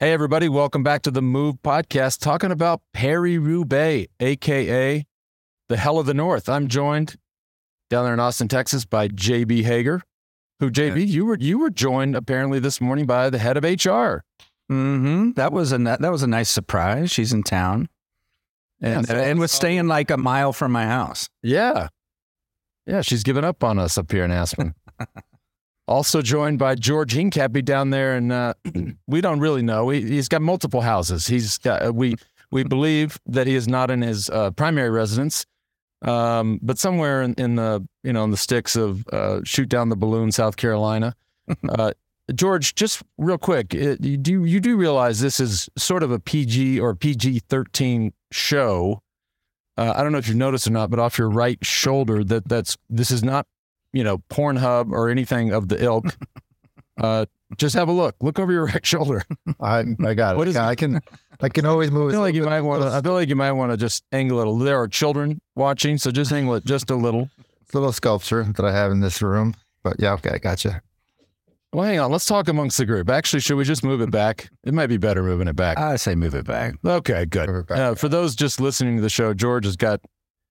Hey, everybody. Welcome back to the Move Podcast, talking about Paris-Roubaix, a.k.a. the Hell of the North. I'm joined down there in Austin, Texas by JB Hager, who, JB, you were joined apparently this morning by the head of HR. Mm-hmm. That was a nice surprise. She's in town and was staying like a mile from my house. Yeah. Yeah, she's given up on us up here in Aspen. Also joined by George Hincapie down there, and we don't really know. He's got multiple houses. He's got we believe that he is not in his primary residence, but somewhere in the in the sticks of Shoot Down the Balloon, South Carolina. George, just real quick, you do realize this is sort of a PG or PG-13 show. I don't know if you've noticed or not, but off your right shoulder, this is not Pornhub or anything of the ilk. Just have a look. Look over your right shoulder. I got it. What is I can always move. I feel like you might want to just angle it a little. There are children watching, so just angle it just a little. It's a little sculpture that I have in this room. But yeah, okay, I gotcha. Well, hang on. Let's talk amongst the group. Actually, should we just move it back? It might be better moving it back. I say move it back. Okay, good. Move it back. For those just listening to the show, George has got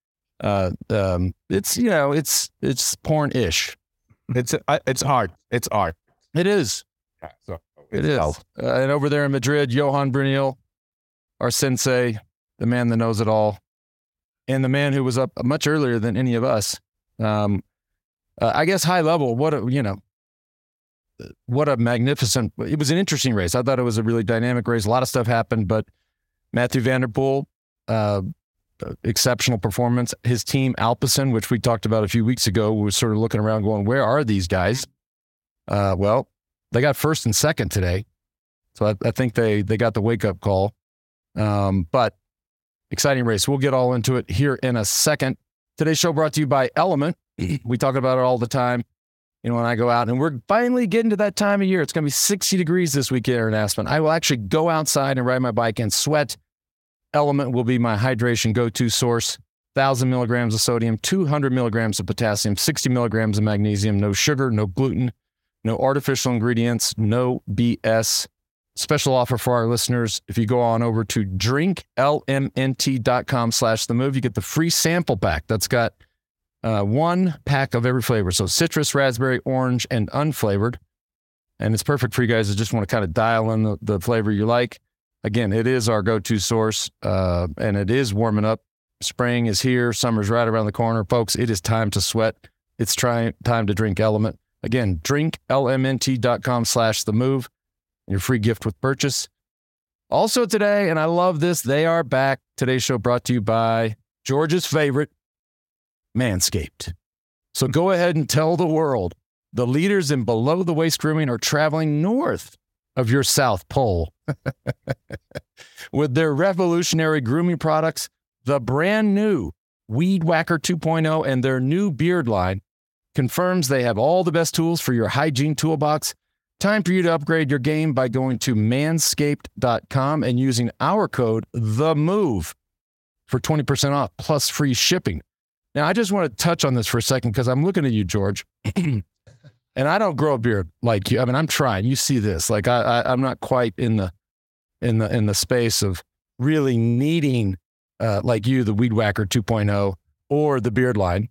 it's porn-ish. It's art. It's art. It is. Yeah, so It is. And over there in Madrid, Johan Brunel, our sensei, the man that knows it all, and the man who was up much earlier than any of us. I guess high level, what a magnificent, it was an interesting race. I thought it was a really dynamic race. A lot of stuff happened, but Mathieu van der Poel, exceptional performance. His team, Alpecin, which we talked about a few weeks ago, was sort of looking around going, where are these guys? Well, they got first and second today. So I think they got the wake-up call. But exciting race. We'll get all into it here in a second. Today's show brought to you by Element. We talk about it all the time. When I go out, and we're finally getting to that time of year. It's going to be 60 degrees this week here in Aspen. I will actually go outside and ride my bike and sweat. Element will be my hydration go-to source. 1,000 milligrams of sodium, 200 milligrams of potassium, 60 milligrams of magnesium, no sugar, no gluten, no artificial ingredients, no BS. Special offer for our listeners. If you go on over to drinklmnt.com/themove, you get the free sample pack. That's got one pack of every flavor. So citrus, raspberry, orange, and unflavored. And it's perfect for you guys that just want to kind of dial in the flavor you like. Again, it is our go-to source, and it is warming up. Spring is here. Summer's right around the corner. Folks, it is time to sweat. It's time to drink Element. Again, drinklmnt.com/themove. Your free gift with purchase. Also today, and I love this, they are back. Today's show brought to you by George's favorite, Manscaped. So go ahead and tell the world the leaders in below-the-waist grooming are traveling north of your South Pole. With their revolutionary grooming products, the brand new Weed Whacker 2.0 and their new beard line confirms they have all the best tools for your hygiene toolbox. Time for you to upgrade your game by going to manscaped.com and using our code THEMOVE for 20% off plus free shipping. Now, I just want to touch on this for a second because I'm looking at you, George, and I don't grow a beard like you. I mean, I'm trying. You see this. Like I'm not quite in the space of really needing like you, the Weed Whacker 2.0 or the beard line.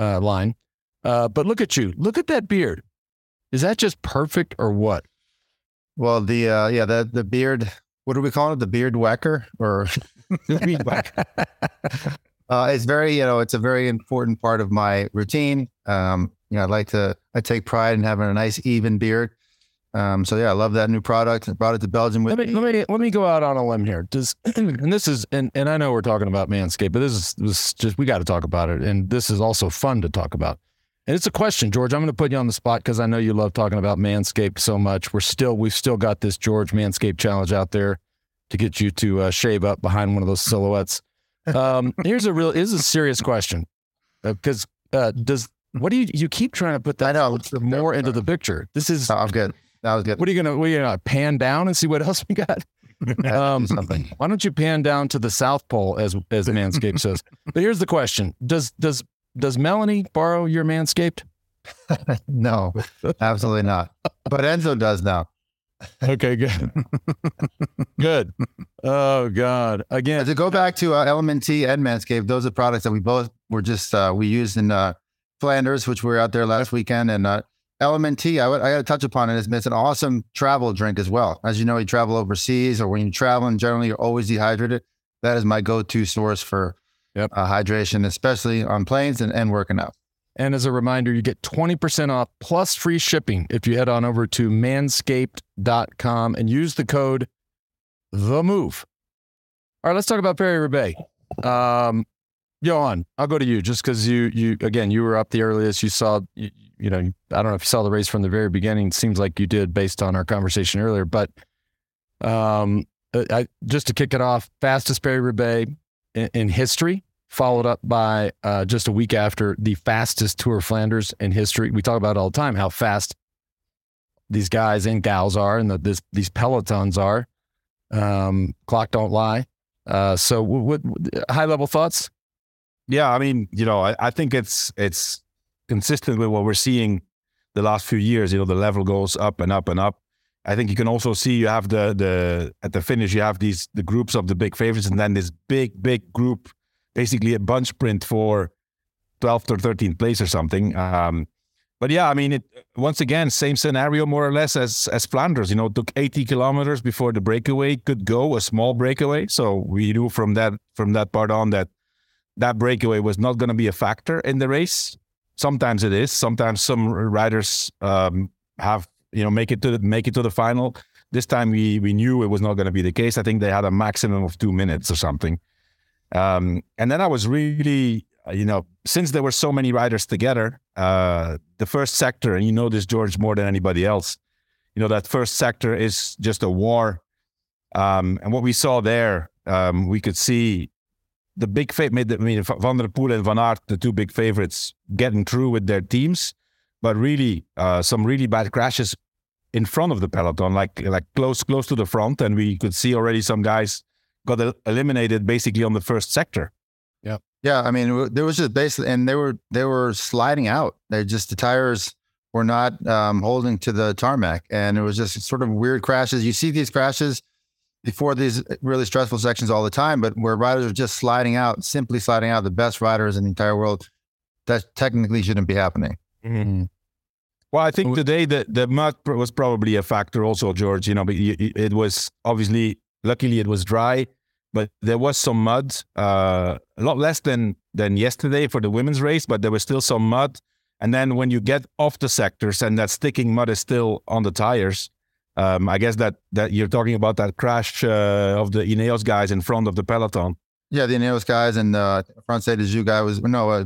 But look at you. Look at that beard. Is that just perfect or what? Well, the beard. What do we call it? The beard whacker or weed whacker? It's very, it's a very important part of my routine. I take pride in having a nice even beard. So yeah, I love that new product. I brought it to Belgium with let me go out on a limb here. And I know we're talking about Manscaped, but this is just, we got to talk about it. And this is also fun to talk about. And it's a question, George. I'm going to put you on the spot because I know you love talking about Manscaped so much. We've still got this George Manscaped challenge out there to get you to shave up behind one of those silhouettes. Here's a serious question, because what do you keep trying to put that more into the picture? This is. I'm good. That was good. What are you gonna pan down and see what else we got? Something. Why don't you pan down to the South Pole as Manscaped says? But here's the question: Does Melanie borrow your Manscaped? No, absolutely not. But Enzo does now. Okay, good. Good. Oh, God. Again, To go back to LMNT and Manscaped, those are products that we both were just, we used in Flanders, which we were out there last weekend. And LMNT, I got to touch upon it. It's an awesome travel drink as well. As you know, you travel overseas or when you travel and generally you're always dehydrated. That is my go-to source for hydration, especially on planes and working out. and as a reminder, you get 20% off plus free shipping if you head on over to manscaped.com and use the code THEMOVE. All right, let's talk about Paris-Roubaix. Johan, I'll go to you just because you were up the earliest. You saw, I don't know if you saw the race from the very beginning. It seems like you did based on our conversation earlier. But just to kick it off, fastest Paris-Roubaix in history, followed up by just a week after the fastest Tour of Flanders in history. We talk about it all the time how fast these guys and gals are and these pelotons are. Clock don't lie. So what high-level thoughts? Yeah, I mean, I think it's consistent with what we're seeing the last few years. The level goes up and up and up. I think you can also see you have at the finish you have the groups of the big favorites, and then this big group, basically a bunch sprint for 12th or 13th place or something. But yeah, I mean, once again, same scenario more or less as Flanders. It took 80 kilometers before the breakaway could go, a small breakaway. So we knew from that part on that breakaway was not going to be a factor in the race. Sometimes it is. Sometimes some riders have make it to the final. This time we knew it was not going to be the case. I think they had a maximum of 2 minutes or something. And then I was really, since there were so many riders together, the first sector, and you know this, George, more than anybody else, that first sector is just a war. And what we saw there, we could see the big favorite, Van der Poel and Van Aert, the two big favorites, getting through with their teams, but really some really bad crashes in front of the peloton, like close to the front, and we could see already some guys got eliminated basically on the first sector. Yeah, I mean, there was just basically, and they were sliding out. The tires were not holding to the tarmac, and it was just sort of weird crashes. You see these crashes before these really stressful sections all the time, but where riders are just simply sliding out, the best riders in the entire world, that technically shouldn't be happening. Mm-hmm. Well, I think today the mud was probably a factor also, George. But it was obviously, luckily it was dry, but there was some mud, a lot less than yesterday for the women's race, but there was still some mud. And then when you get off the sectors and that sticking mud is still on the tires, I guess that you're talking about that crash of the Ineos guys in front of the peloton. Yeah, the Ineos guys and Francais de Joux guy was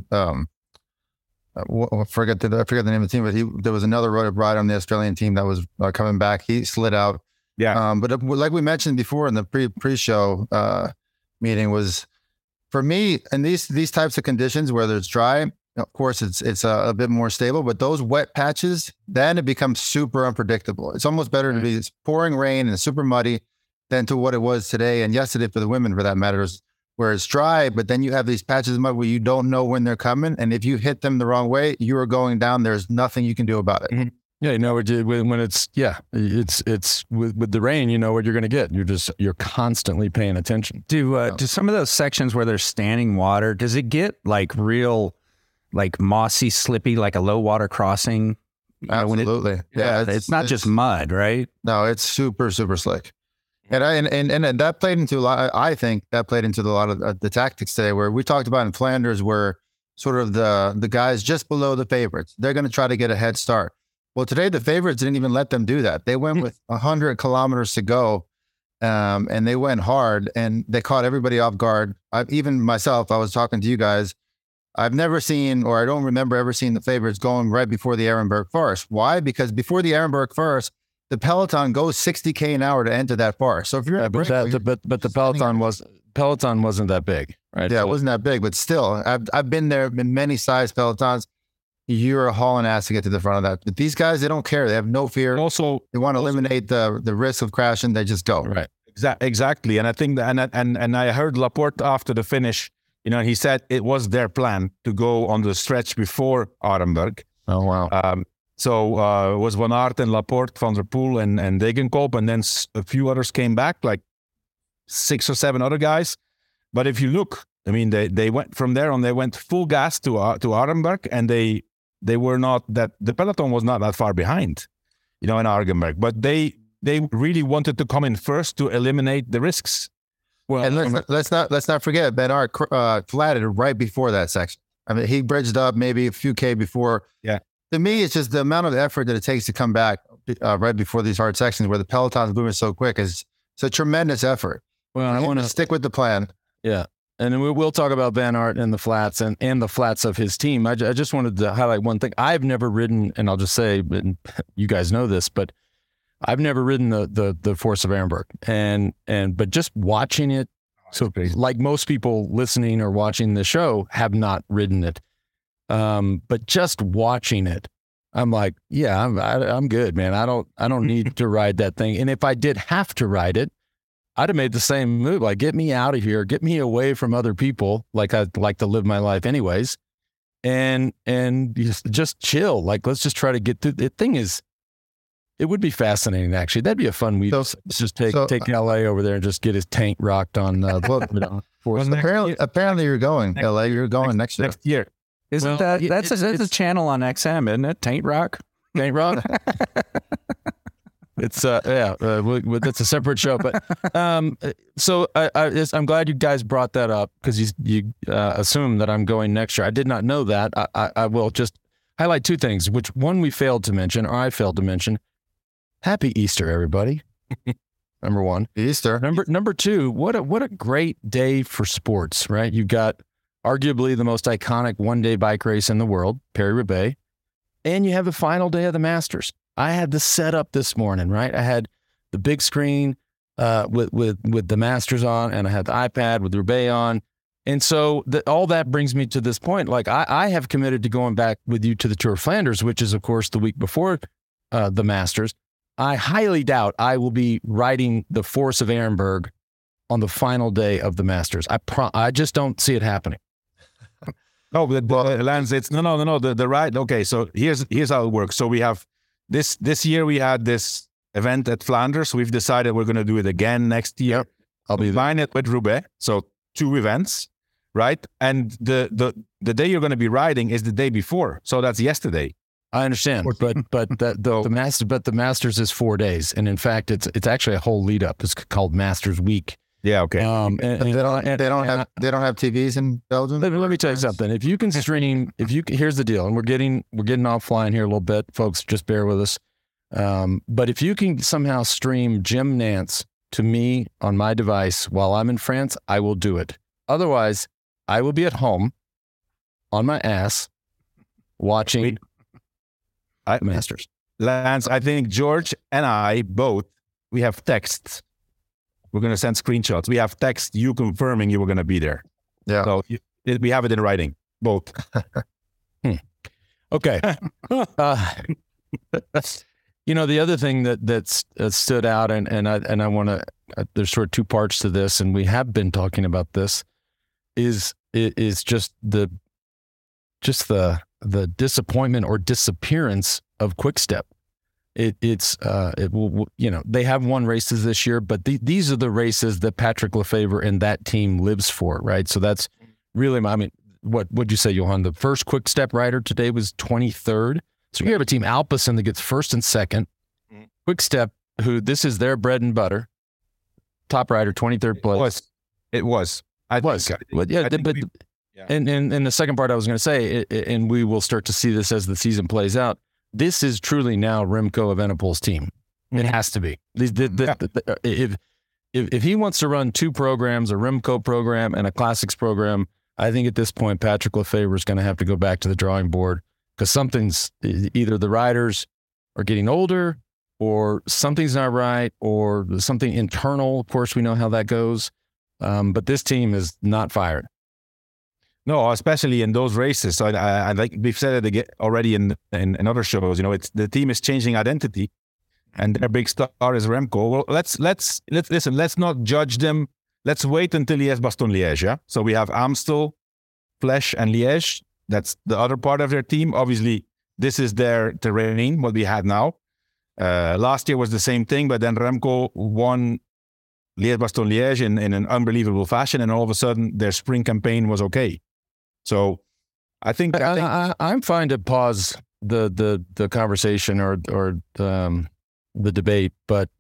I forget the name of the team, but there was another rider on the Australian team that was coming back. He slid out. Yeah. But like we mentioned before in the pre-show meeting, was for me, in these types of conditions, whether it's dry, of course it's a bit more stable, but those wet patches, then it becomes super unpredictable. It's almost better to be pouring rain and super muddy than to what it was today and yesterday for the women, for that matter, where it's dry, but then you have these patches of mud where you don't know when they're coming, and if you hit them the wrong way, you are going down. There's nothing you can do about it. Mm-hmm. Yeah, when it's with the rain, you know what you're going to get. You're constantly paying attention. Do some of those sections where there's standing water, does it get like real, like mossy, slippy, like a low water crossing? Absolutely. It's not just mud, right? No, it's super, super slick. And that played into a lot. I think that played into a lot of the tactics today, where we talked about in Flanders, where sort of the guys just below the favorites, they're going to try to get a head start. Well, today the favorites didn't even let them do that. They went with 100 kilometers to go, and they went hard, and they caught everybody off guard. Even myself, I was talking to you guys. I've never seen, or I don't remember ever seeing the favorites going right before the Arenberg Forest. Why? Because before the Arenberg Forest, the peloton goes 60K an hour to enter that forest. So if you're but the peloton wasn't that big, right? Yeah, it wasn't that big, but still, I've been there in many size pelotons. You're hauling ass to get to the front of that. But these guys, they don't care. They have no fear. Also, they want to eliminate the risk of crashing. They just go. Right. Exactly. And I think that, and I heard Laporte after the finish, he said it was their plan to go on the stretch before Arenberg. Oh, wow. So it was Van Aert and Laporte, Van der Poel, and Degenkolb, and then a few others came back, like 6 or 7 other guys. But if you look, I mean, they went from there on. They went full gas to Arenberg, and they were not that. The peloton was not that far behind, in Arenberg. But they really wanted to come in first to eliminate the risks. Well, and let's not forget Ben Aert flatted right before that section. I mean, he bridged up maybe a few K before. Yeah. To me, it's just the amount of effort that it takes to come back right before these hard sections where the peloton's moving so quick it's a tremendous effort. Well, I want to stick with the plan. Yeah. And then we'll talk about Van Aert and the flats and the flats of his team. I just wanted to highlight one thing. I've never ridden, and I'll just say, and you guys know this, but I've never ridden the Force of Arenberg. But just watching it, so like most people listening or watching the show have not ridden it. But just watching it, I'm like, yeah, I'm good, man. I don't need to ride that thing. And if I did have to ride it, I'd have made the same move. Like, get me out of here, get me away from other people. Like I like to live my life anyways, and just chill. Like, let's just try to get through. The thing is, it would be fascinating. Actually, that'd be a fun week. Just take LA over there and just get his tank rocked on. Apparently, you're going LA. You're going next year. Isn't that's a channel on XM, isn't it? Taint Rock. It's that's a separate show, but so I'm glad you guys brought that up because you assume that I'm going next year. I did not know that. I will just highlight 2 things, which one I failed to mention. Happy Easter, everybody. Number 1, Easter. Number 2, what a great day for sports, right? You've got arguably the most iconic one-day bike race in the world, Paris-Roubaix, and you have the final day of the Masters. I had the setup this morning, right? I had the big screen with the Masters on, and I had the iPad with Roubaix on. And so all that brings me to this point. Like, I have committed to going back with you to the Tour of Flanders, which is, of course, the week before the Masters. I highly doubt I will be riding the Force of Arenberg on the final day of the Masters. I just don't see it happening. No, but Lance, it's no. The ride. Okay, so here's how it works. So we have this year we had this event at Flanders. We've decided we're going to do it again next year. I'll be combine it with Roubaix. So 2 events, right? And the day you're going to be riding is the day before. So that's yesterday. I understand, but the Masters is 4 days, and in fact, it's actually a whole lead up. It's called Masters Week. Yeah, okay. They don't have TVs in Belgium. Let me tell you something. If you can stream, here's the deal, and we're getting offline here a little bit, folks. Just bear with us. But if you can somehow stream Jim Nance to me on my device while I'm in France, I will do it. Otherwise, I will be at home on my ass watching the Masters. Lance, I think George and I both, we have texts. We're going to send screenshots. We have text you confirming you were going to be there. Yeah. So we have it in writing, both. Okay. The other thing that stood out, and I want to, there's sort of 2 parts to this, and we have been talking about this, is just the disappointment or disappearance of Quick-Step. They have won races this year, but these are the races that Patrick Lefevere and that team lives for, right? So that's really what would you say, Johan? The first Quick-Step rider today was 23rd. So you have a team, Alpecin, that gets 1st and 2nd. Quick-Step, who this is their bread and butter, top rider, 23rd place. It was. And the second part I was going to say, and we will start to see this as the season plays out, this is truly now Remco Evenepoel's team. It has to be. If he wants to run 2 programs, a Remco program and a Classics program, I think at this point, Patrick Lefevere is going to have to go back to the drawing board because something's either the riders are getting older or something's not right or something internal. Of course, we know how that goes. But this team is not fired. No, especially in those races. So I like we've said it already in other shows. It's the team is changing identity, and their big star is Remco. Well, let's listen. Let's not judge them. Let's wait until Liège-Bastogne-Liège. Yeah. So we have Amstel, Flèche, and Liège. That's the other part of their team. Obviously, this is their terrain, what we had now. Last year was the same thing, but then Remco won Liège-Bastogne-Liège in an unbelievable fashion, and all of a sudden their spring campaign was okay. So I think I'm fine to pause the conversation or the debate, but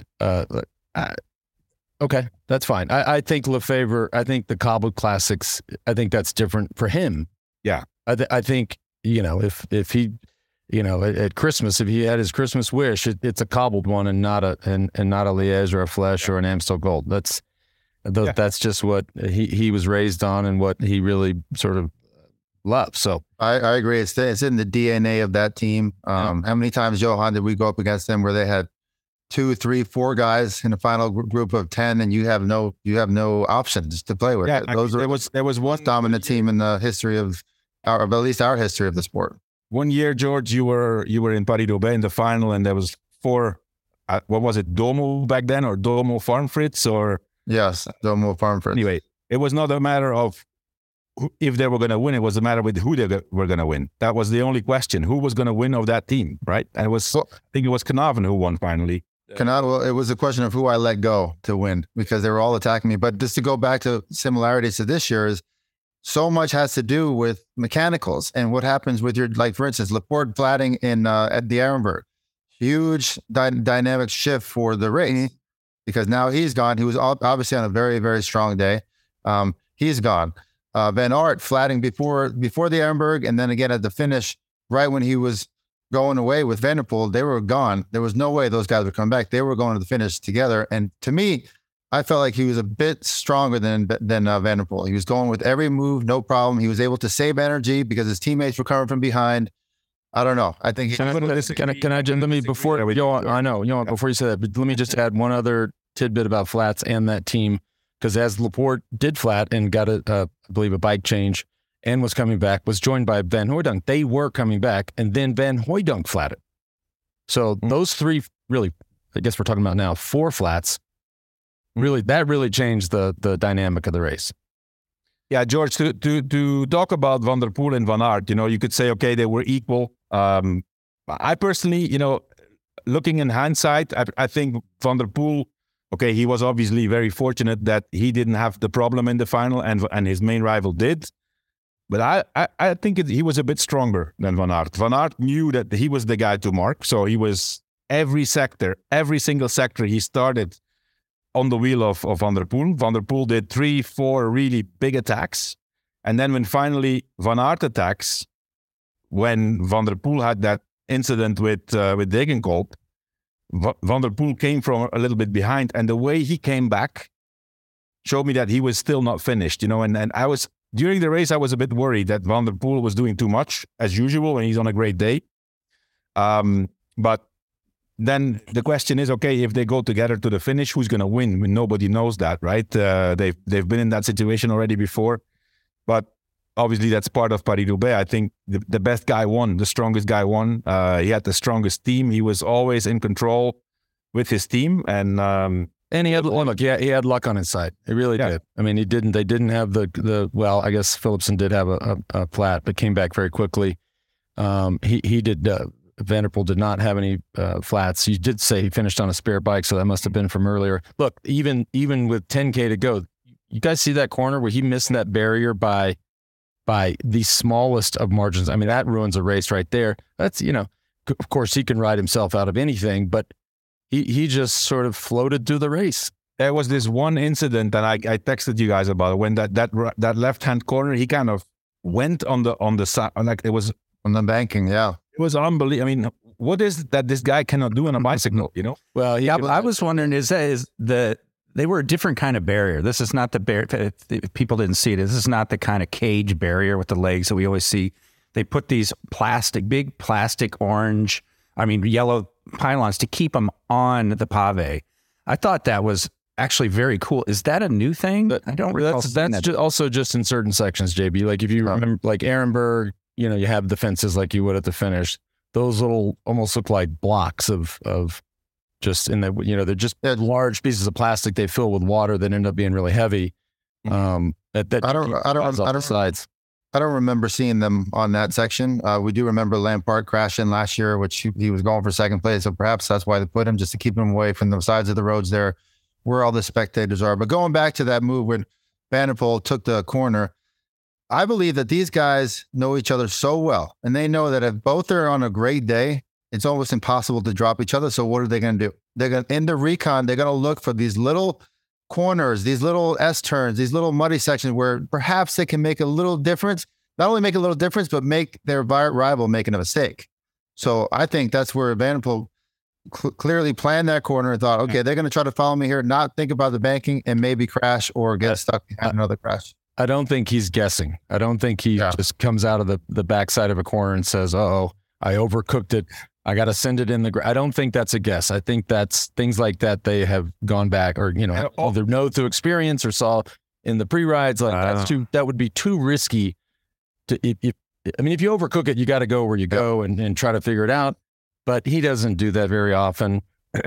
okay, that's fine. I think Lefevre, I think the cobbled classics, I think that's different for him. Yeah, I think, you know, if he, you know, at Christmas, if he had his Christmas wish, it's a cobbled one and not a Liège or a Flèche or an Amstel Gold. That's just what he was raised on and what he really sort of loves. So I agree. It's in the DNA of that team. How many times, Johan, did we go up against them where they had 2, 3, 4 guys in a final group of 10, and you have no options to play with? Yeah, there was one dominant team in the history of at least our history of the sport. One year, George, you were in Paris-Roubaix in the final, and there was 4. What was it, Domo back then, or Domo Farm Fritz, or yes, Domo Farm Fritz. Anyway, it was not a matter of if they were going to win; it was a matter with who they were going to win. That was the only question: who was going to win of that team, right? And I think it was Knaven who won finally. Well, it was a question of who I let go to win because they were all attacking me. But just to go back to similarities to this year is so much has to do with mechanicals and what happens with your, like, for instance, Laporte flatting in at the Arenberg. Huge dynamic shift for the race because now he's gone. He was obviously on a very, very strong day. He's gone. Van Aert flatting before the Arenberg, and then again at the finish, right when he was going away with Van der Poel, they were gone. There was no way those guys would come back. They were going to the finish together. And to me, I felt like he was a bit stronger than Van der Poel. He was going with every move, no problem. He was able to save energy because his teammates were coming from behind. I don't know. I think before you say that, but let me just add one other tidbit about flats and that team, because as Laporte did flat and got I believe a bike change and was coming back, was joined by Van Hooijdonk. They were coming back, and then Van Hooijdonk flatted. So those 3, really, I guess we're talking about now 4 flats. That really changed the dynamic of the race. Yeah, George, to talk about Van der Poel and Van Aert, you could say, okay, they were equal. I personally, looking in hindsight, I think Van der Poel, okay, he was obviously very fortunate that he didn't have the problem in the final and his main rival did. But I think he was a bit stronger than Van Aert. Van Aert knew that he was the guy to mark. So he was every single sector he started on the wheel of Van der Poel. Van der Poel did 3, 4 really big attacks. And then when finally Van Aert attacks, when Van der Poel had that incident with Degenkolb, Van der Poel came from a little bit behind. And the way he came back showed me that he was still not finished, and I was... During the race, I was a bit worried that Van der Poel was doing too much, as usual, when he's on a great day. But then the question is, okay, if they go together to the finish, who's going to win? When nobody knows that, right? They've been in that situation already before. But obviously, that's part of Paris-Roubaix. I think the best guy won, the strongest guy won. He had the strongest team. He was always in control with his team. And he had he had luck on his side. He really did. I mean, they didn't have well, I guess Philipsen did have a flat, but came back very quickly. He did, Van der Poel did not have any flats. You did say he finished on a spare bike, so that must have been from earlier. Look, even with 10K to go, you guys see that corner where he missed that barrier by the smallest of margins. I mean, that ruins a race right there. That's, of course he can ride himself out of anything, but He just sort of floated through the race. There was this one incident that I texted you guys about when that left-hand corner, he kind of went on the side, like it was on the banking. Yeah, it was unbelievable. I mean, what is it that this guy cannot do on a bicycle? Well, I was wondering, they were a different kind of barrier. This is not the barrier. If people didn't see it, this is not the kind of cage barrier with the legs that we always see. They put these big plastic yellow pylons to keep them on the pave. I thought that was actually very cool. Is that a new thing? I don't recall. That's also just in certain sections, JB. Like if you remember, like Arenberg, you have the fences like you would at the finish. Those little almost look like blocks of just in the they're just large pieces of plastic they fill with water that end up being really heavy. I don't sides. I don't remember seeing them on that section. We do remember Lampard crashing last year, which he was going for second place. So perhaps that's why they put him, just to keep him away from the sides of the roads there where all the spectators are. But going back to that move when Van der Poel took the corner, I believe that these guys know each other so well, and they know that if both are on a great day, it's almost impossible to drop each other. So what are they going to do? They're going to, in the recon, they're going to look for these little corners, these little S-turns, these little muddy sections where perhaps they can make a little difference. Not only make a little difference, but make their rival making a mistake. So I think that's where Van der Poel clearly planned that corner and thought, okay, they're going to try to follow me here, not think about the banking and maybe crash or get stuck behind another crash. I don't think he's guessing. I don't think he just comes out of the backside of a corner and says, "Uh-oh, I overcooked it. I got to send it in the." I don't think that's a guess. I think that's things like that they have gone back, or either know through experience or saw in the pre-rides. Like that would be too risky. If you overcook it, you got to go where you go and try to figure it out. But he doesn't do that very often.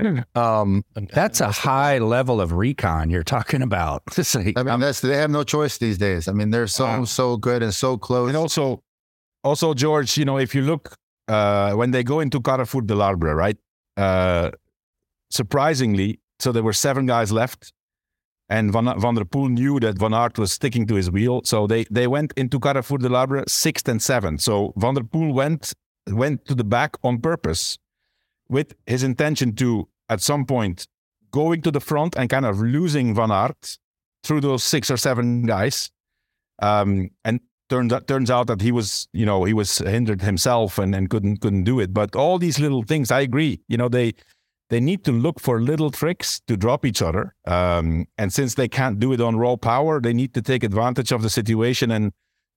That's a high level of recon you're talking about. They have no choice these days. I mean, they're so good and so close. And also George, if you look when they go into Carrefour de l'Arbre, right? Surprisingly, so there were 7 guys left, and Van der Poel knew that Van Aert was sticking to his wheel, so they went into Carrefour de l'Arbre 6th and 7th. So Van der Poel went to the back on purpose, with his intention to, at some point, going to the front and kind of losing Van Aert through those 6 or 7 guys. And turns out that he was hindered himself and couldn't do it. But all these little things, I agree. They need to look for little tricks to drop each other. And since they can't do it on raw power, they need to take advantage of the situation and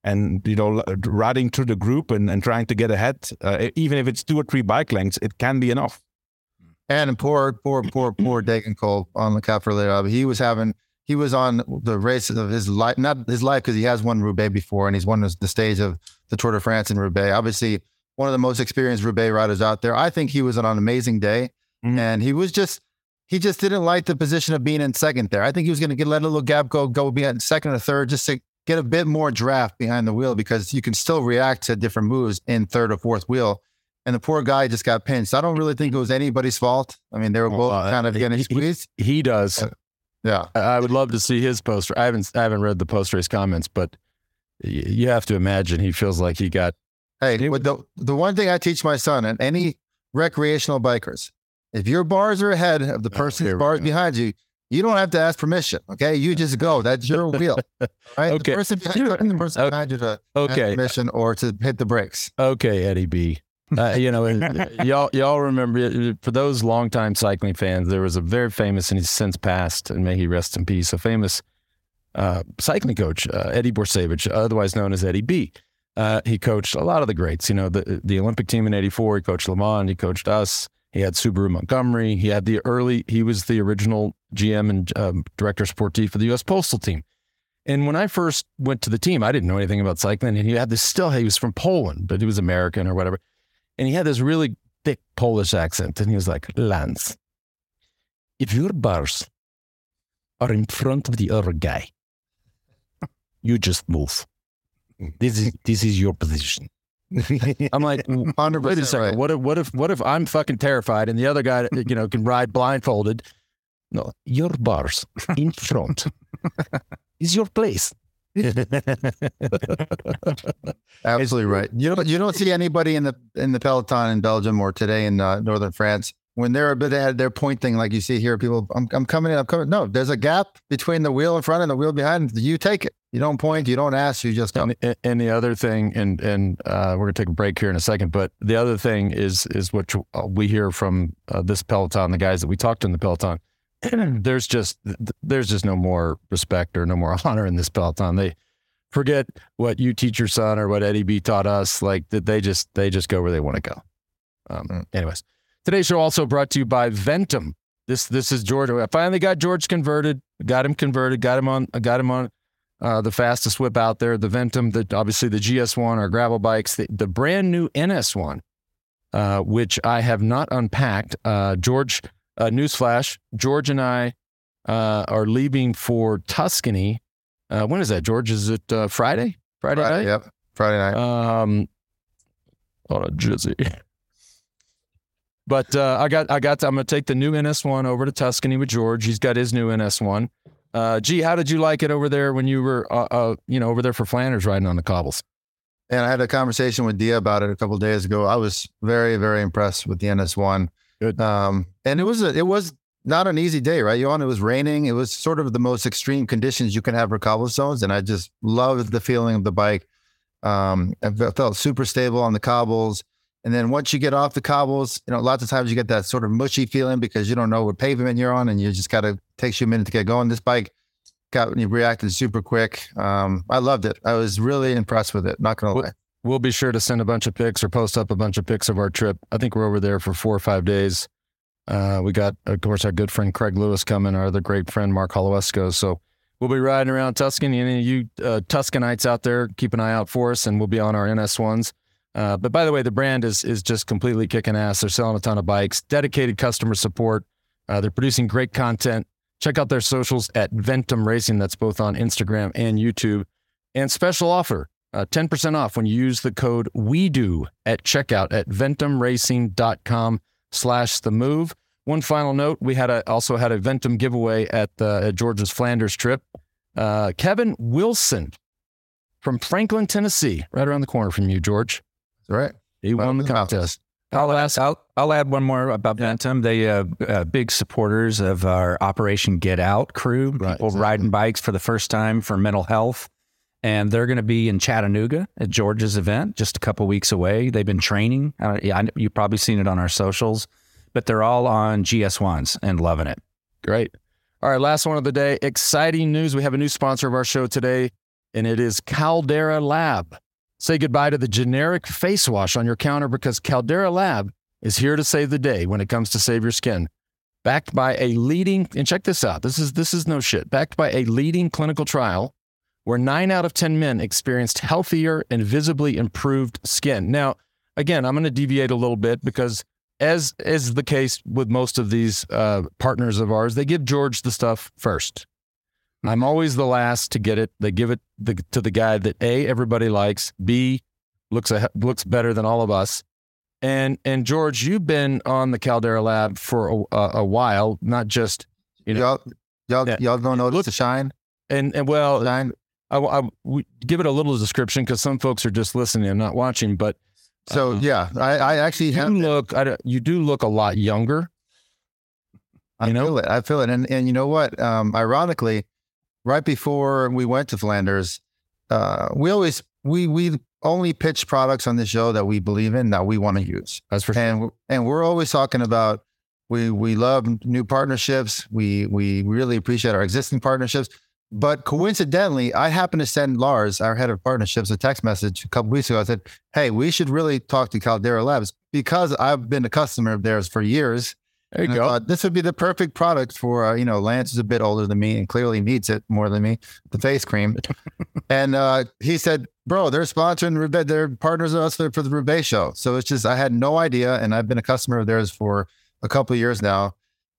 riding through the group and trying to get ahead, even if it's 2 or 3 bike lengths, it can be enough. And poor Degenkolb on the Cap for later. He was on the race of his life, not his life, because he has won Roubaix before, and he's won the stage of the Tour de France in Roubaix. Obviously, one of the most experienced Roubaix riders out there. I think he was on an amazing day, and he just didn't like the position of being in second there. I think he was going to let a little gap go be in second or third, just to get a bit more draft behind the wheel, because you can still react to different moves in third or fourth wheel. And the poor guy just got pinched. I don't really think it was anybody's fault. I mean, they were both kind of getting squeezed. He does. Yeah. I would love to see his post. I haven't read the post-race comments, but you have to imagine he feels like he got. Hey, the one thing I teach my son and any recreational bikers, if your bars are ahead of the person's bars behind you, you don't have to ask permission, okay? You just go. That's your wheel, right? Okay. The person behind you to ask permission or to hit the brakes. Okay, Eddie B. Y'all remember, for those longtime cycling fans, there was a very famous, and he's since passed, and may he rest in peace, a famous cycling coach, Eddie Borsevich, otherwise known as Eddie B. He coached a lot of the greats, the Olympic team in '84. He coached Le Mans. He coached us. He had Subaru Montgomery. He was the original GM and director sportif for the U.S. Postal team. And when I first went to the team, I didn't know anything about cycling. And he was from Poland, but he was American or whatever. And he had this really thick Polish accent. And he was like, "Lance, if your bars are in front of the other guy, you just move. This is your position." I'm like, 100% wait a second. Right. What if I'm fucking terrified and the other guy, can ride blindfolded? No, your bars in front is your place. Absolutely right. You don't see anybody in the peloton in Belgium or today in northern France when they're a bit ahead. They're pointing like you see here. People, I'm coming in. I'm coming. No, there's a gap between the wheel in front and the wheel behind. You take it. You don't point. You don't ask. You just come. And the other thing, and we're gonna take a break here in a second. But the other thing is what we hear from this peloton, the guys that we talked to in the peloton. There's just no more respect or no more honor in this peloton. They forget what you teach your son or what Eddie B taught us. Like that, they just go where they want to go. Anyways, today's show also brought to you by Ventum. This is George. I finally got George converted. Got him on the fastest whip out there. The Ventum, obviously the GS1 are gravel bikes. The brand new NS1, which I have not unpacked. George. Newsflash, George and I are leaving for Tuscany. When is that, George? Is it Friday? Friday night? Yep. Friday night. On a jizzy. But I'm going to take the new NS1 over to Tuscany with George. He's got his new NS1. G, how did you like it over there when you were, over there for Flanders riding on the cobbles? And I had a conversation with Dia about it a couple of days ago. I was very, very impressed with the NS1. Good. And it was not an easy day, right, Johan? It was raining. It was sort of the most extreme conditions you can have for cobblestones. And I just loved the feeling of the bike. I felt super stable on the cobbles. And then once you get off the cobbles, lots of times you get that sort of mushy feeling because you don't know what pavement you're on and you just takes you a minute to get going. This bike reacted super quick. I loved it. I was really impressed with it. Not going to lie. We'll be sure to send a bunch of pics or post up a bunch of pics of our trip. I think we're over there for 4 or 5 days. We got, of course, our good friend Craig Lewis coming, our other great friend Mark Holowesko. So we'll be riding around Tuscany. Any of you Tuscanites out there, keep an eye out for us, and we'll be on our NS1s. But by the way, the brand is just completely kicking ass. They're selling a ton of bikes, dedicated customer support. They're producing great content. Check out their socials at Ventum Racing. That's both on Instagram and YouTube. And special offer, 10% off when you use the code WEDO at checkout at ventumracing.com/themove. One final note, we also had a Ventum giveaway at George's Flanders trip. Kevin Wilson from Franklin, Tennessee, right around the corner from you, George. That's right. He won the contest. I'll add one more about Ventum. They big supporters of our Operation Get Out crew, people riding bikes for the first time for mental health. And they're going to be in Chattanooga at George's event, just a couple weeks away. They've been training. You've probably seen it on our socials, but they're all on GS1s and loving it. Great. All right, last one of the day. Exciting news. We have a new sponsor of our show today, and it is Caldera Lab. Say goodbye to the generic face wash on your counter because Caldera Lab is here to save the day when it comes to save your skin. Backed by a leading, and check this out, this is no shit, backed by a leading clinical trial where 9 out of 10 men experienced healthier and visibly improved skin. Now, again, I'm going to deviate a little bit because as is the case with most of these partners of ours, they give George the stuff first. I'm always the last to get it. They give it to the guy that A, everybody likes, B, looks better than all of us. And George, you've been on the Caldera Lab for a while, not just, y'all don't notice the shine? And well, shine? We give it a little description because some folks are just listening and not watching, but so yeah, I actually you do look a lot younger. I feel it. And you know what? Ironically, right before we went to Flanders, we only pitch products on the show that we believe in, that we want to use. That's for sure. And we're always talking about, we love new partnerships. We really appreciate our existing partnerships. But coincidentally, I happened to send Lars, our head of partnerships, a text message a couple weeks ago. I said, hey, we should really talk to Caldera Labs because I've been a customer of theirs for years. There you go. I thought this would be the perfect product for, Lance is a bit older than me and clearly needs it more than me, the face cream. And he said, bro, they're sponsoring Roubaix. They're partners of us for the Roubaix show. So it's just, I had no idea. And I've been a customer of theirs for a couple of years now.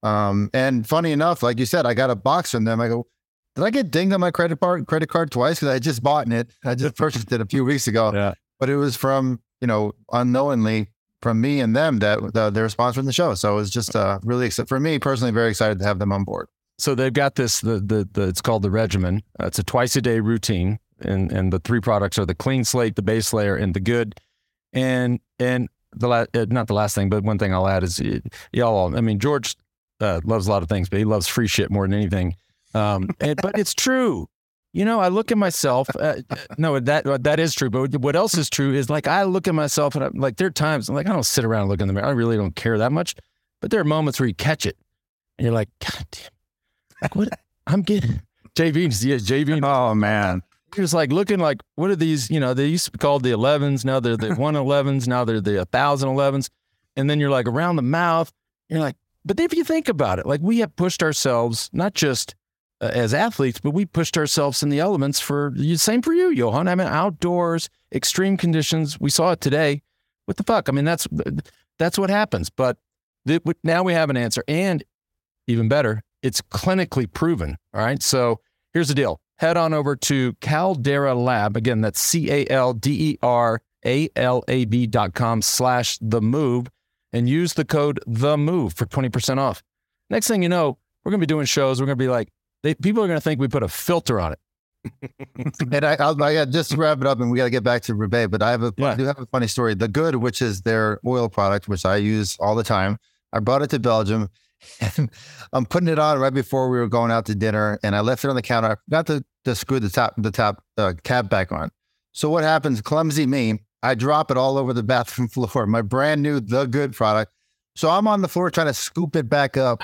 And funny enough, like you said, I got a box from them. I go, did I get dinged on my credit card twice? Because I just bought it. I just purchased it a few weeks ago. Yeah. But it was from, unknowingly from me and them that they're sponsoring the show. So it's just really, for me personally, very excited to have them on board. So they've got this, it's called the regimen. It's a twice a day routine. And the 3 products are the clean slate, the base layer, and the good. And not the last thing, but one thing I'll add is George loves a lot of things, but he loves free shit more than anything. But it's true. I look at myself. No, that is true. But what else is true is like I look at myself and I'm like, there are times I'm like, I don't sit around and look in the mirror. I really don't care that much. But there are moments where you catch it and you're like, God damn, like what I'm getting. JV. Oh man, you're just like looking like, what are these? They used to be called the 11s. Now they're the 111s. Now they're the 1011s. And then you're like around the mouth. You're like, but if you think about it, like we have pushed ourselves not just as athletes, but we pushed ourselves in the elements same for you, Johan. I mean, outdoors, extreme conditions. We saw it today. What the fuck? I mean, that's what happens. But now we have an answer, and even better, it's clinically proven. All right. So here's the deal. head on over to Caldera Lab. Again, that's CALDERALAB.com/TheMove and use the code TheMove for 20% off. Next thing you know, we're going to be doing shows. We're going to be like, people are going to think we put a filter on it. And I just to wrap it up, and we got to get back to Roubaix, but I do have a funny story. The Good, which is their oil product, which I use all the time, I brought it to Belgium, and I'm putting it on right before we were going out to dinner, and I left it on the counter. I forgot to screw the top cap back on. So what happens? Clumsy me, I drop it all over the bathroom floor. My brand new The Good product. So I'm on the floor trying to scoop it back up.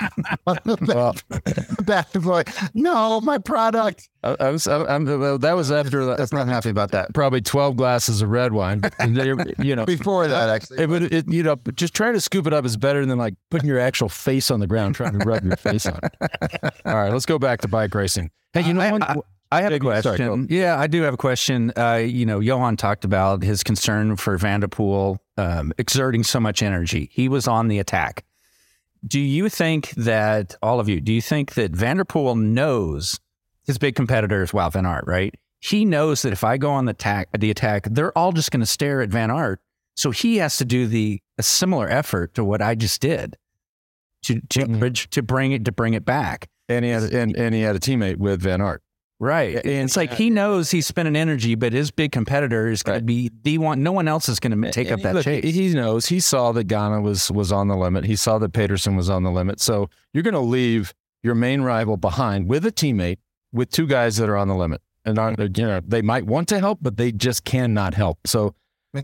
Bathroom floor. No, my product. That was after that. That's not happy about that. Probably 12 glasses of red wine. Before that, actually. Just trying to scoop it up is better than like putting your actual face on the ground trying to rub your face on it. All right, let's go back to bike racing. Hey, I have a question. Sorry, yeah, I do have a question. Johan talked about his concern for Van der Poel exerting so much energy. He was on the attack. Do you think that, all of you, do you think that Van der Poel knows his big competitor is Wout van Aert, right? He knows that if I go on the attack, they're all just going to stare at Van Aert. So he has to do a similar effort to what I just did to bring it back. And he had a teammate with Van Aert. Right. And it's like he knows he's spending energy, but his big competitor is going to be D1. No one else is going to take up that chase. He knows. He saw that Ghana was on the limit. He saw that Peterson was on the limit. So you're going to leave your main rival behind with a teammate with two guys that are on the limit. And they might want to help, but they just cannot help. So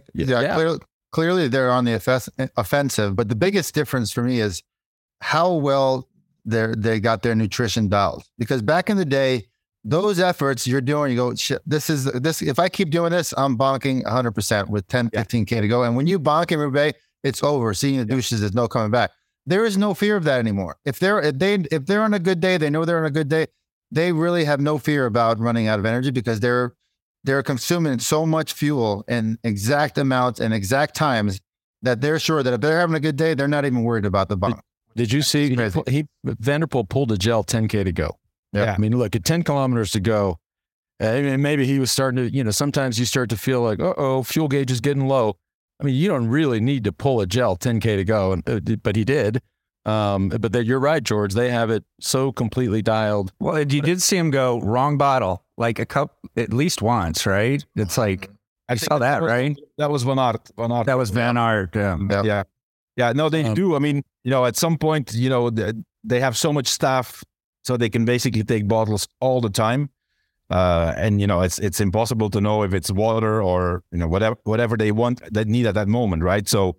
clearly they're on the offensive. But the biggest difference for me is how well they got their nutrition dialed. Because back in the day, those efforts you're doing, you go, shit, this. If I keep doing this, I'm bonking 100% with 10, 15K to go. And when you bonk in Roubaix, it's over. Seeing the douches, there's no coming back. There is no fear of that anymore. If they're on a good day, they know they're on a good day. They really have no fear about running out of energy because they're consuming so much fuel in exact amounts and exact times that they're sure that if they're having a good day, they're not even worried about the bonk. Did you see Van der Poel pulled a gel 10K to go? Yeah. I mean, look, at 10 kilometers to go, and maybe he was starting to, sometimes you start to feel like, fuel gauge is getting low. I mean, you don't really need to pull a gel 10K to go, but he did. But you're right, George. They have it so completely dialed. Well, you did see him go wrong bottle, like a cup at least once, right? It's like, I saw that, right? That was Van Aert. That was Van Aert. Yeah. No, they do. I mean, at some point, they have so much staff, so they can basically take bottles all the time. And it's impossible to know if it's water or whatever they need at that moment, right? So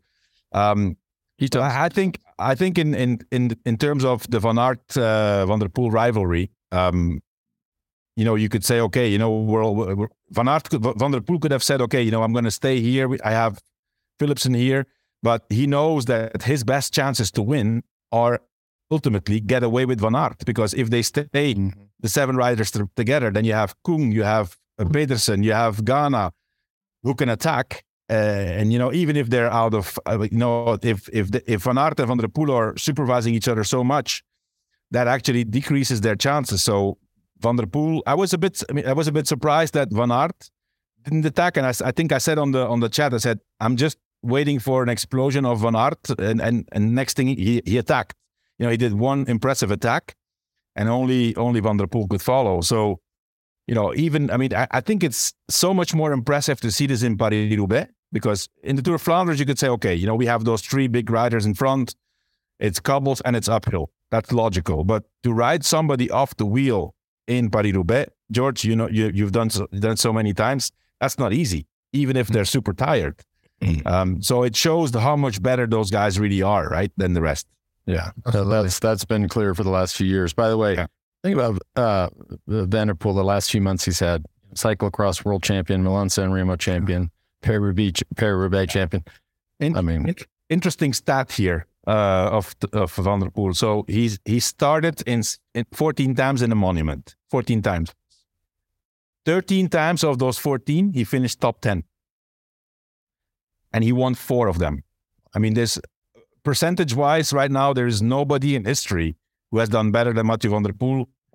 I think in terms of the Van Aert Van der Poel rivalry, you could say, okay, Van der Poel could have said, okay, I'm going to stay here. I have Philipsen here, but he knows that his best chances to win are ultimately get away with Van Aert, because if they stay the 7 riders together, then you have Koen, you have Pedersen, you have Ghana who can attack. And even if they're out of, if Van Aert and Van der Poel are supervising each other so much, that actually decreases their chances. So Van der Poel, I was a bit surprised that Van Aert didn't attack, and I think I said on the chat, I said I'm just waiting for an explosion of Van Aert, and next thing he attacked. He did one impressive attack, and only Van der Poel could follow. So, I think it's so much more impressive to see this in Paris-Roubaix, because in the Tour of Flanders, you could say, okay, we have those 3 big riders in front. It's cobbles and it's uphill. That's logical. But to ride somebody off the wheel in Paris-Roubaix, George, you've done so many times. That's not easy, even if they're super tired. So it shows how much better those guys really are, right, than the rest. Yeah, that's been clear for the last few years. By the way, think about Van der Poel. The last few months he's had cyclocross world champion, Milan-San Remo champion, Paris-Roubaix champion. Interesting stat here of Van der Poel. So he started in 14 times in the Monument, 14 times. 13 times of those 14, he finished top 10. And he won 4 of them. This percentage-wise, right now, there is nobody in history who has done better than Mathieu Van der Poel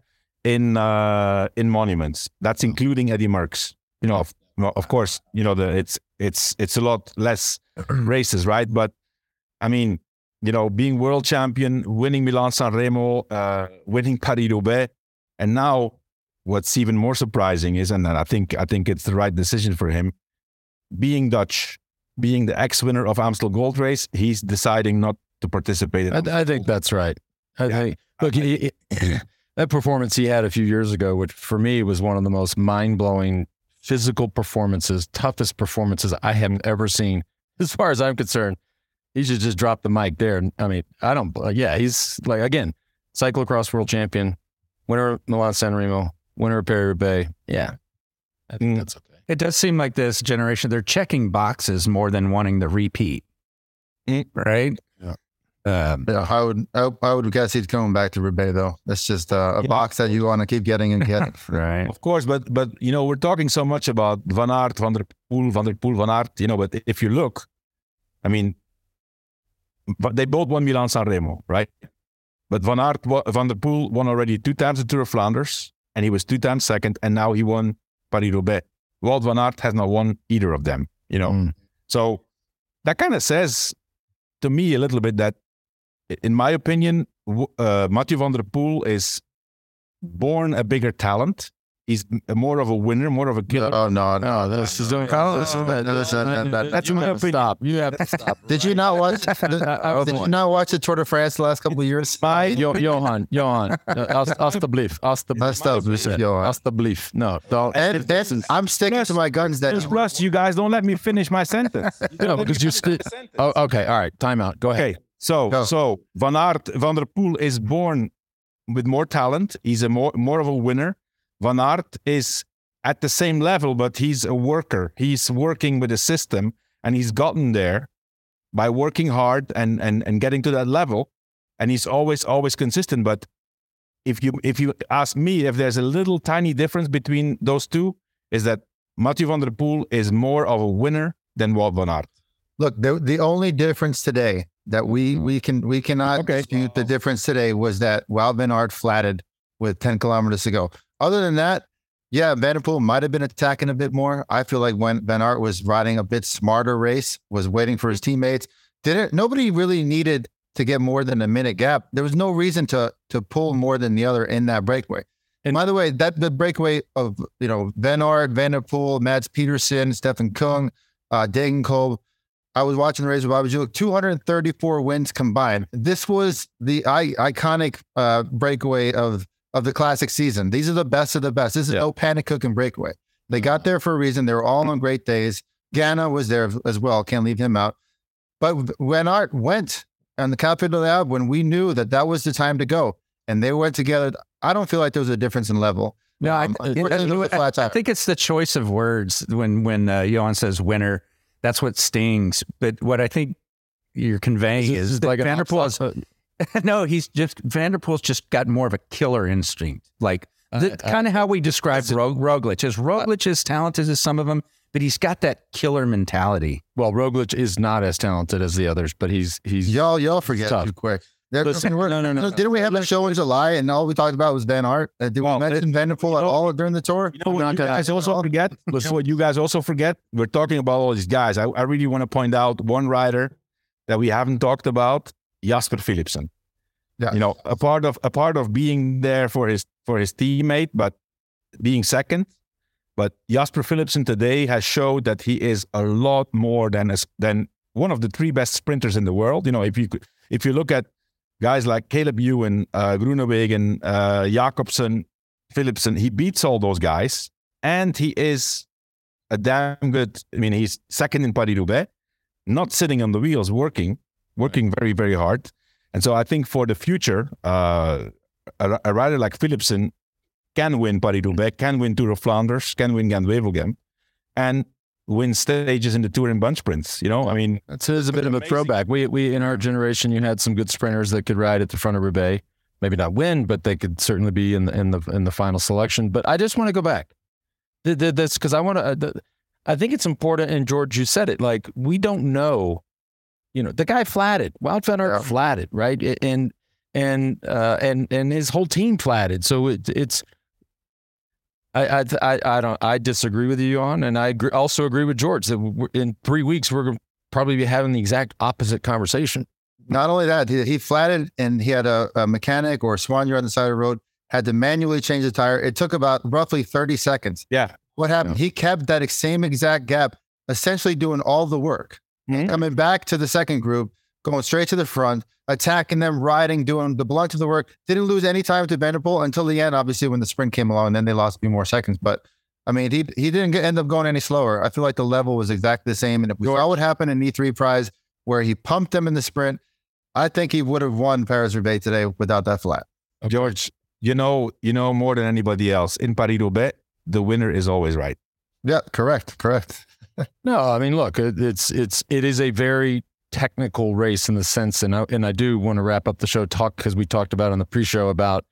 in monuments. That's including Eddie Merckx. You know, of course, you know it's a lot less races, right? But I mean, you know, being world champion, winning Milan-San Remo, winning Paris-Roubaix, and now what's even more surprising is, and I think it's the right decision for him, being Dutch, being the ex-winner of Amstel Gold Race, he's deciding not to participate. I think that's right. I think, look, that performance he had a few years ago, which for me was one of the most mind-blowing physical performances, toughest performances I have ever seen. As far as I'm concerned, he should just drop the mic there. I mean, he's like, again, cyclocross world champion, winner of Milan-San Remo, winner of Paris-Roubaix. Yeah, I think that's okay. It does seem like this generation, they're checking boxes more than wanting the repeat. Right? Yeah. I would guess he's coming back to Roubaix though. That's just a box that you want to keep getting and getting. Right. Of course, but you know, we're talking so much about Van Aert, Van der Poel, Van Aert, you know, but if you look, I mean, they both won Milan-San Remo, right? But Van der Poel won already 2 times the Tour of Flanders, and he was 2 times second, and now he won Paris-Roubaix. Wout van Aert has not won either of them, you know. So that kind of says to me a little bit that, in my opinion, Mathieu van der Poel is born a bigger talent. He's more of a winner, more of a killer. No, this is doing. That's You have to stop. You have to stop. Did you not watch? Did you not watch the Tour de France the last couple of years? Johan, alsjeblieft. No, and I'm sticking to my guns. That Russ, you guys don't let me finish my sentence. No, because you still. Oh, okay, all right. Time out. Go ahead. Okay, so Van Aert, Van der Poel is born with more talent. He's a more of a winner. Van Aert is at the same level, but he's a worker. He's working with a system, and he's gotten there by working hard and getting to that level. And he's always consistent. But if you ask me if there's a little tiny difference between those two, is that Mathieu van der Poel is more of a winner than Wout van Aert. Look, the only difference today that we cannot dispute the difference today was that Wout van Aert flatted with 10 kilometers to go. Other than that, yeah, Van der Poel might have been attacking a bit more. I feel like when Van Aert was riding a bit smarter race, was waiting for his teammates, nobody really needed to get more than a minute gap. There was no reason to pull more than the other in that breakaway. And by the way, the breakaway of, you know, Van Aert, Van der Poel, Mads Pedersen, Stefan Kung, Degenkolb. I was watching the race with Bobby Julich, 234 wins combined. This was the iconic breakaway of the classic season. These are the best of the best. This is no panic cooking breakaway. They got there for a reason. They were all on great days. Ganna was there as well. Can't leave him out. But Van Aert went on the Café de l'Arbre when we knew that was the time to go. And they went together. I don't feel like there was a difference in level. No, I think it's the choice of words when Johan says winner. That's what stings. But what I think you're conveying is that Van der Poel Van der Poel's just got more of a killer instinct. Like kind of how we describe Roglic. Roglic is talented as some of them, but he's got that killer mentality. Well, Roglic is not as talented as the others, but he's y'all forget too quick. No. Didn't we have a show in July and all we talked about was Van Aert? Did we mention Van der Poel at all during the tour? You know what you guys also forget? You know what you guys also forget? We're talking about all these guys. I really want to point out one rider that we haven't talked about, Jasper Philipsen. Yeah. You know, a part of being there for his teammate, but being second. But Jasper Philipsen today has showed that he is a lot more than one of the 3 best sprinters in the world. You know, if you look at guys like Caleb Ewan, Groenewegen, Jacobsen, Philipsen, he beats all those guys, and he is a damn good. I mean, he's second in Paris-Roubaix, not sitting on the wheels, working very, very hard. And so I think for the future, a rider like Philipsen can win Paris-Roubaix, can win Tour of Flanders, can win Gent-Wevelgem, and win stages in the Tour and bunch sprints. You know, I mean, it's a bit of a throwback. We in our generation, you had some good sprinters that could ride at the front of Roubaix, maybe not win, but they could certainly be in the final selection. But I just want to go back. This because I want to. I think it's important, and George, you said it. Like, we don't know. You know, the guy flatted. Wout van Aert flatted, right? And and his whole team flatted. So it's. I disagree with you on, and I also agree with George that in 3 weeks we're going to probably be having the exact opposite conversation. Not only that, he flatted, and he had a mechanic or a Swanier on the side of the road, had to manually change the tire. It took about roughly 30 seconds. Yeah. What happened? Yeah. He kept that same exact gap, essentially doing all the work. Mm-hmm. Coming back to the second group, going straight to the front, attacking them, riding, doing the blunt of the work. Didn't lose any time to Vanderpool until the end, obviously, when the sprint came along, and then they lost a few more seconds. But, I mean, he didn't end up going any slower. I feel like the level was exactly the same. And if we saw what happened in E3 Prize, where he pumped them in the sprint, I think he would have won Paris-Roubaix today without that flat. George, you know more than anybody else. In Paris-Roubaix, the winner is always right. Yeah, correct. No, I mean, look, it is a very technical race in the sense, and I do want to wrap up the show because we talked about on the pre-show about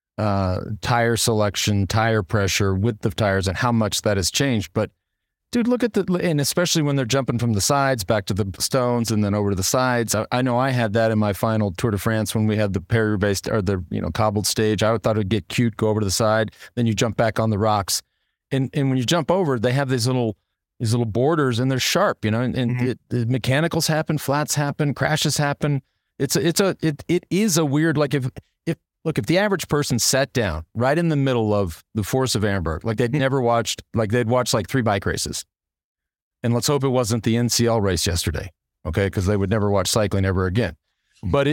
tire selection, tire pressure, width of tires, and how much that has changed. But dude, look at and especially when they're jumping from the sides back to the stones and then over to the sides. I know I had that in my final Tour de France when we had the Paris-Roubaix or the cobbled stage. I thought it'd get cute, go over to the side, then you jump back on the rocks, and when you jump over, they have these little borders and they're sharp, and mm-hmm. The mechanicals happen, flats happen, crashes happen. It is a weird, like if the average person sat down right in the middle of the Forest of Amberg, like they'd never watched, like they'd watched like 3 bike races, and let's hope it wasn't the NCL race yesterday, okay? Because they would never watch cycling ever again. But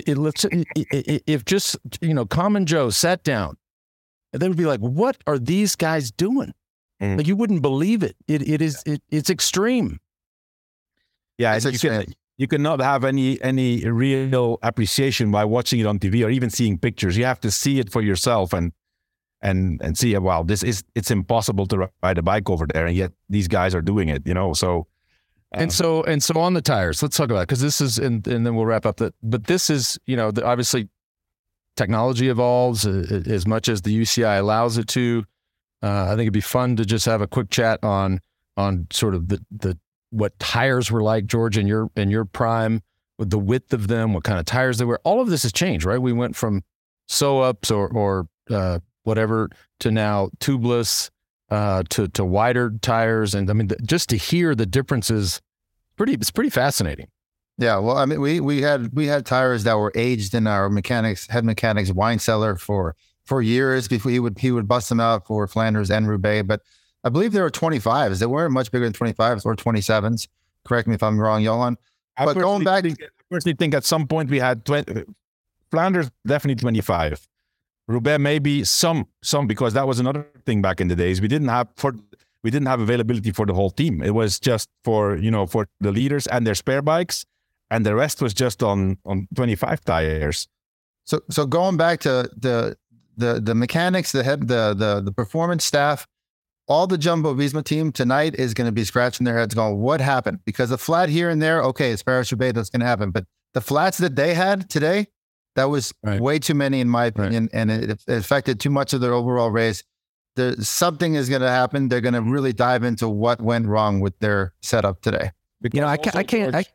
if just common Joe sat down, they would be like, "What are these guys doing?" Mm. Like you wouldn't believe it. It's extreme. Yeah, you cannot have any real appreciation by watching it on TV or even seeing pictures. You have to see it for yourself and see, wow, it's impossible to ride a bike over there, and yet these guys are doing it, so. And so on the tires, let's talk about it, because this is, and then we'll wrap up but this is, obviously technology evolves as much as the UCI allows it to. I think it'd be fun to just have a quick chat on sort of the what tires were like, George, in your prime, with the width of them, what kind of tires they were. All of this has changed, right? We went from sew-ups or whatever to now tubeless to wider tires, and I mean just to hear the differences, it's pretty fascinating. Yeah, well, I mean we had tires that were aged in our head mechanics wine cellar for years before he would bust them out for Flanders and Roubaix, but I believe there were 25s. They weren't much bigger than 25s or 27s. Correct me if I'm wrong, Johan. I personally think at some point we had 20, Flanders definitely 25. Roubaix maybe some because that was another thing back in the days. We didn't have availability for the whole team. It was just for the leaders and their spare bikes, and the rest was just on 25 tires. So going back to the mechanics, the performance staff, all the Jumbo Visma team tonight is going to be scratching their heads going, what happened? Because a flat here and there, okay, it's Paris-Roubaix, that's going to happen. But the flats that they had today, that was way too many in my opinion, and it affected too much of their overall race. Something is going to happen. They're going to really dive into what went wrong with their setup today. I can't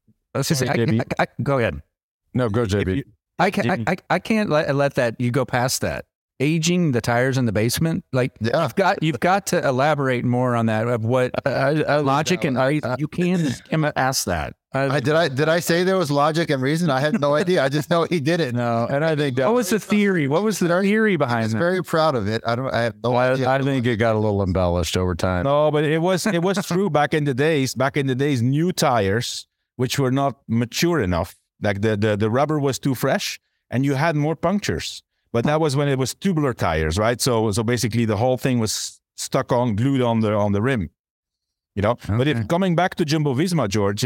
go ahead. No, go JB. I can't let that, you go past that. Aging the tires in the basement, you've got to elaborate more on that, of what logic and you can't ask that. Did I say there was logic and reason? I had no idea. I just know he did it. No, and I think that what was the theory? What was the theory behind that? I'm very proud of it. I have no idea. I think it got a little embellished over time. No, but it was true back in the days. Back in the days, new tires which were not mature enough, like the rubber was too fresh, and you had more punctures. But that was when it was tubular tires, right? So basically the whole thing was glued on the rim, Okay. But if coming back to Jumbo Visma, George,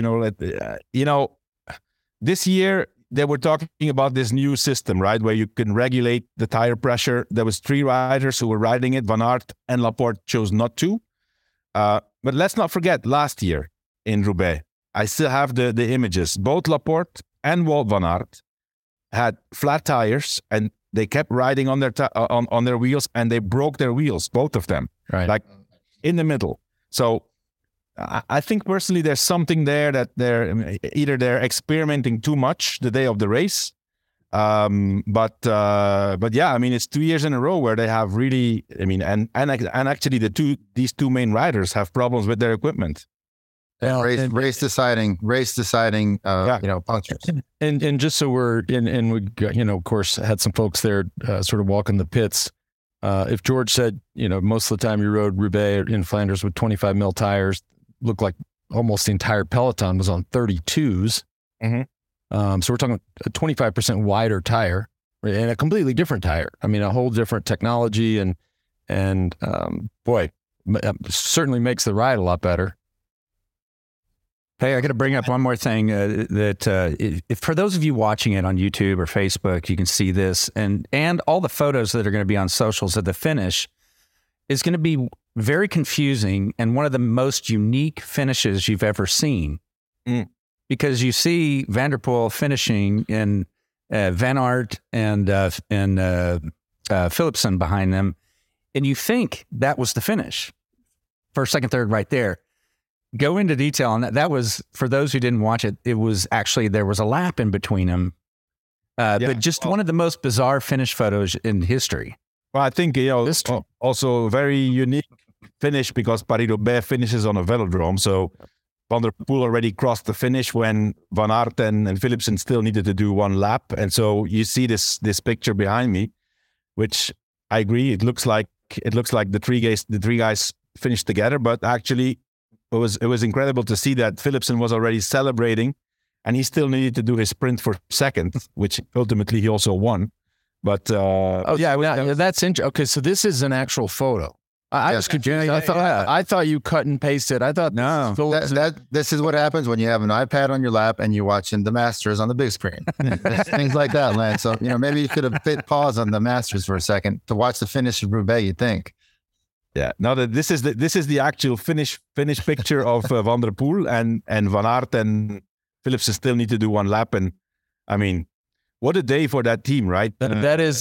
this year they were talking about this new system, right, where you can regulate the tire pressure. There was 3 riders who were riding it. Van Aert and Laporte chose not to. But let's not forget last year in Roubaix, I still have the images. Both Laporte and Wout van Aert had flat tires, and they kept riding on their on their wheels, and they broke their wheels, both of them, right, like in the middle. So I think personally there's something there that they're experimenting too much the day of the race, But yeah, I mean, it's 2 years in a row where they have really, I mean, and actually these two main riders have problems with their equipment. Race deciding, punctures. And just so we're in, and we got, of course, had some folks there sort of walking the pits. If George said, most of the time you rode Roubaix in Flanders with 25 mil tires, looked like almost the entire peloton was on 32s. Mm-hmm. So we're talking a 25% wider tire, right? And a completely different tire. I mean, a whole different technology, and boy, certainly makes the ride a lot better. Hey, I got to bring up one more thing if for those of you watching it on YouTube or Facebook, you can see this, and all the photos that are going to be on socials of the finish is going to be very confusing and one of the most unique finishes you've ever seen. Because you see Van der Poel finishing in Van Aert and Philipsen behind them, and you think that was the finish. First, second, third, right there. Go into detail on that. That was, for those who didn't watch it, it was actually, there was a lap in between them. But just one of the most bizarre finish photos in history. Well, I think, also a very unique finish because Paris-Roubaix finishes on a velodrome. So Van der Poel already crossed the finish when Van Aert and Philipsen still needed to do one lap. And so you see this picture behind me, which I agree, it looks like the three guys finished together, but actually it was incredible to see that Philipsen was already celebrating and he still needed to do his sprint for second, which ultimately he also won. But that's interesting. Okay, so this is an actual photo. I was confused. I thought you cut and pasted. I thought no. This is what happens when you have an iPad on your lap and you're watching the Masters on the big screen. Things like that, Lance. So maybe you could have hit pause on the Masters for a second to watch the finish of Roubaix. You think? Yeah. Now that this is the actual finish picture of Van der Poel and Van Aert and Philipsen still need to do one lap, and I mean, what a day for that team, right? That is,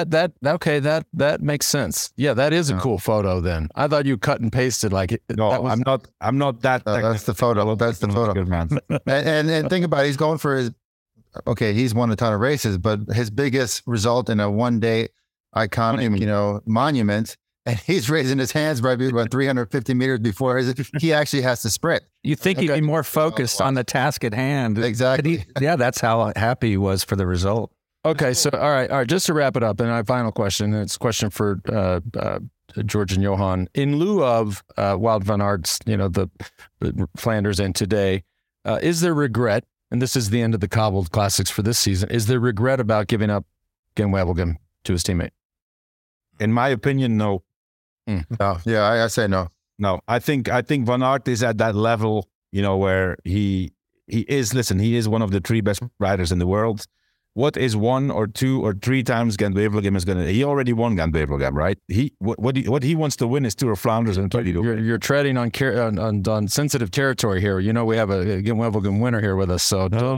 that makes sense. Yeah, that is a cool photo. Then I thought you cut and pasted like it. No, I'm not that. That's the photo. That's the photo. Good man. and think about it. He's going for his. Okay, he's won a ton of races, but his biggest result in a one-day iconic, monument. And he's raising his hands right about 350 meters before he actually has to sprint. You think he'd be more focused on the task at hand. Exactly. That's how happy he was for the result. Okay, so all right. Just to wrap it up, and our final question, and it's a question for George and Johan. In lieu of Wout van Aert's, the Flanders and today, is there regret, and this is the end of the cobbled classics for this season, is there regret about giving up Gent-Wevelgem to his teammate? In my opinion, no. No. Yeah, I say no. No, I think Van Aert is at that level, where he is one of the three best riders in the world. What is 1 or 2 or 3 times Gent-Wevelgem is going to? He already won Gent-Wevelgem, right? What he wants to win is Tour of Flanders and you're treading on sensitive territory here. We have a Gent-Wevelgem winner here with us, so don't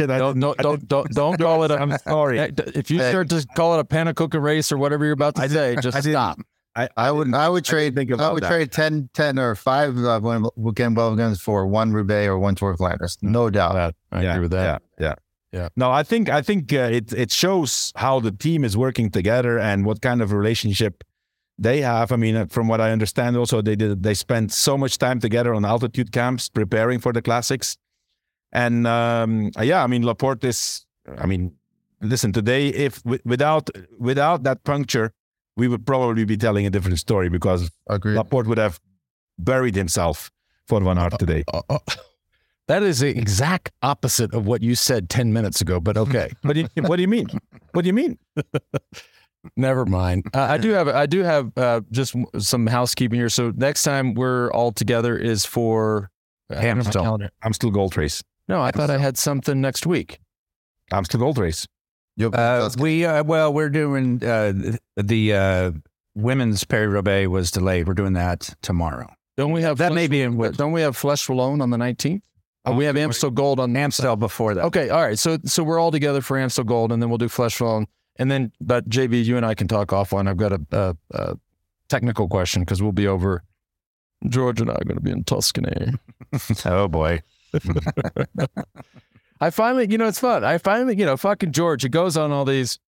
call it. I'm sorry. If you start to call it a Panacuca race or whatever you're about to say, just stop. I would trade 10 or 5 Gent-Wevelgems for 1 Roubaix or 1 Tour of Flanders. No doubt. I agree with that. Yeah. No, I think it shows how the team is working together and what kind of relationship they have. I mean, from what I understand, also they spent so much time together on altitude camps preparing for the classics. And Laporte is. I mean, listen, today, if without that puncture, we would probably be telling a different story because Laporte would have buried himself for Van Aert today. That is the exact opposite of what you said 10 minutes ago, but okay. What do you mean? What do you mean? Never mind. I do have just some housekeeping here. So next time we're all together is for Amstel Gold Race. No, I thought I had something next week. Amstel Gold Race. We're doing the women's Paris-Roubaix was delayed. We're doing that tomorrow. Don't we have Don't we have Flesh Wallonne on the 19th? We have Amstel Gold on Amstel before that. Okay, all right. So we're all together for Amstel Gold, and then we'll do Flesh Wallonne, and then. But JB, you and I can talk offline. I've got a technical question because we'll be over. George and I are going to be in Tuscany. Oh boy. I finally, it's fun. I finally, fucking George, it goes on all these,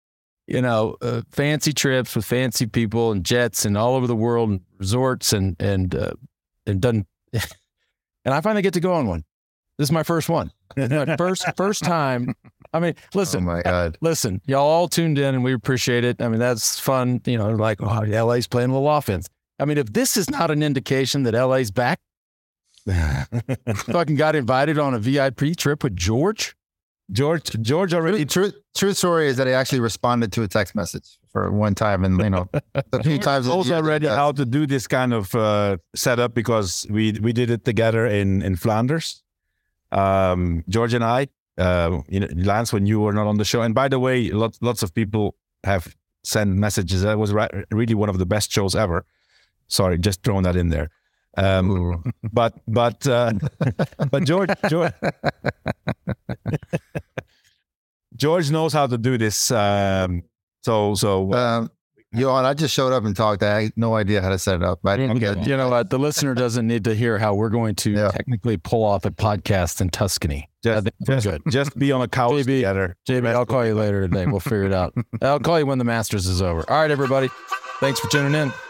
fancy trips with fancy people and jets and all over the world and resorts and done. And I finally get to go on one. This is my first one. First time. I mean, listen. Oh my God. Listen, y'all all tuned in and we appreciate it. I mean, that's fun. Like, LA's playing a little offense. I mean, if this is not an indication that LA's back, fucking got invited on a VIP trip with George. George already. True story is that he actually responded to a text message for one time, and a few times. Also already how to do this kind of setup because we did it together in Flanders. George and I, Lance, when you were not on the show. And by the way, lots of people have sent messages. That was really one of the best shows ever. Sorry, just throwing that in there. But George knows how to do this. Johan, I just showed up and talked. I had no idea how to set it up. I didn't get it. You know what? The listener doesn't need to hear how we're going to technically pull off a podcast in Tuscany. Just be on a couch together. JB, I'll call you later today. We'll figure it out. I'll call you when the Masters is over. All right, everybody. Thanks for tuning in.